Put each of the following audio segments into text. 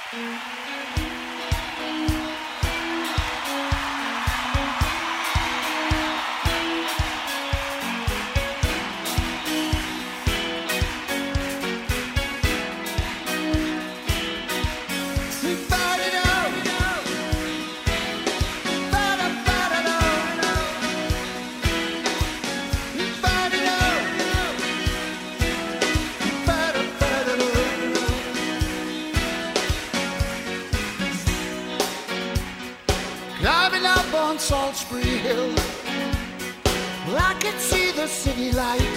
Climbing up on Salisbury Hill, where I could see the city light.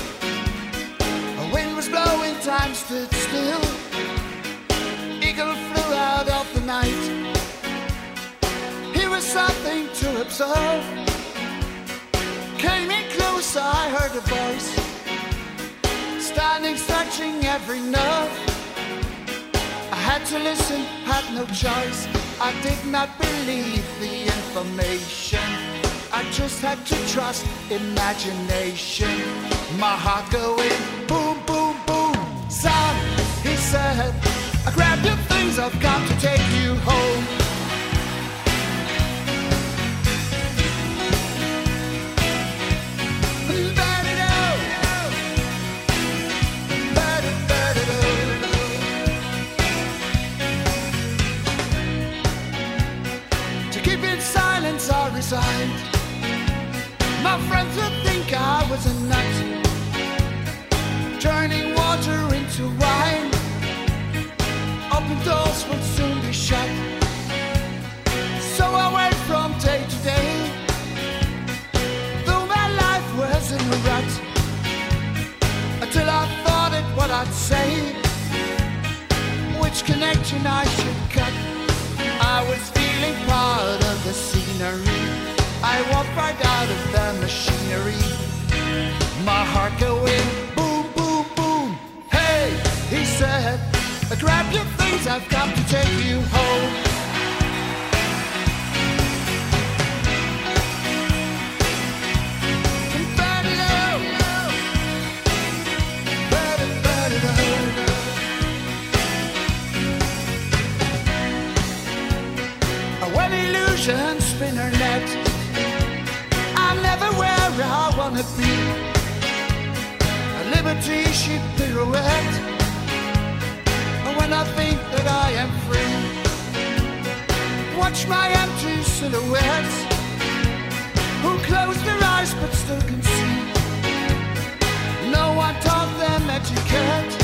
A wind was blowing, time stood still. Eagle flew out of the night. Here was something to observe. Came in close, I heard a voice, standing, stretching every nerve. I had to listen, had no choice. I did not believe the information. I just had to trust imagination. My heart going boom, boom, boom. Son, he said, I grabbed your things, I've come to take you home. I resigned. My friends would think I was a nut, turning water into wine. Open doors would soon be shut. So I went from day to day, though my life was in a rut, until I thought it what I'd say, which connection I should cut. I was feeling part of the scenery. I walked right out of the machinery. My heart going boom, boom, boom. Hey, he said, grab your things, I've come to take you home. When illusions spin her net, I'm never where I wanna be. A liberty she pirouette. And when I think that I am free, watch my empty silhouettes, who close their eyes but still can see. No one taught them etiquette.